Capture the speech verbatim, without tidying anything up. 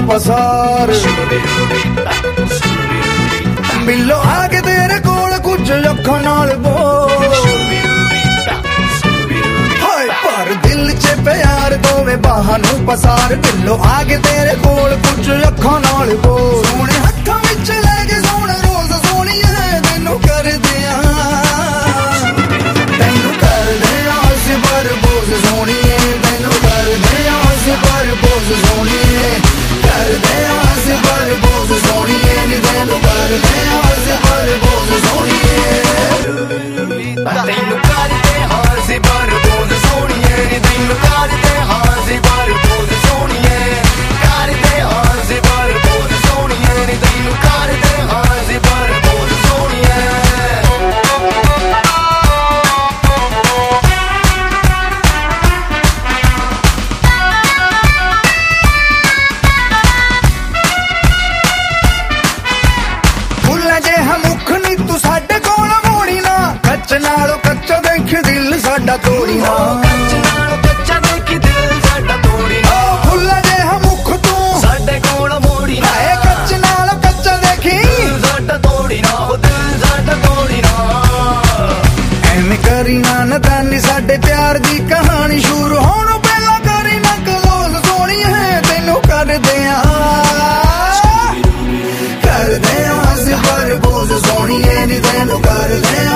पसार बिल्लो आके तेरे कोल कुछ अखां नाल बोल हाय पर दिल च प्यार दोवे बाहां नूं पसार बिल्लो आके तेरे कोल कुछ अखां नाल बोल सोहणे हत्थां विच ले के सोहणे रोज सोहणीए तैनूं कर दियां तैनूं कर दियां सिबर बोझ सोहणीए तैनूं कर दियां सिबर बोझ सोहणीए कर दियां सिबर बोझ सोहणीए नी तैनूं कर दियां सिबर बोझ सोहणीए तैनूं कर दियां सिबर बोझ सोहणीए नी तैनूं कर दियां सिबर बोझ सोहणीए कर दियां सिबर बोझ सोहणीए नी तैनूं कर दियां सिबर बोझ सोहणीए नालों कच्चा देख दिल साडा तोड़ी ना नालों कच्चा देख दिल साडा तोड़ी ना फुल्ला जिहा मुख तू साडे कोल मोड़ी ना कच्चे नालों कच्चा देखी साडा तोड़ी ना दिल साडा तोड़ी ना एवें करी ना नदानी साडे प्यार दी कहानी शुरू होणों पहला करी ना क्लोज सोहणी है तैनूं कर दियां कर दियां सिफर बोझ सोहणीए नी तैनूं कर दियां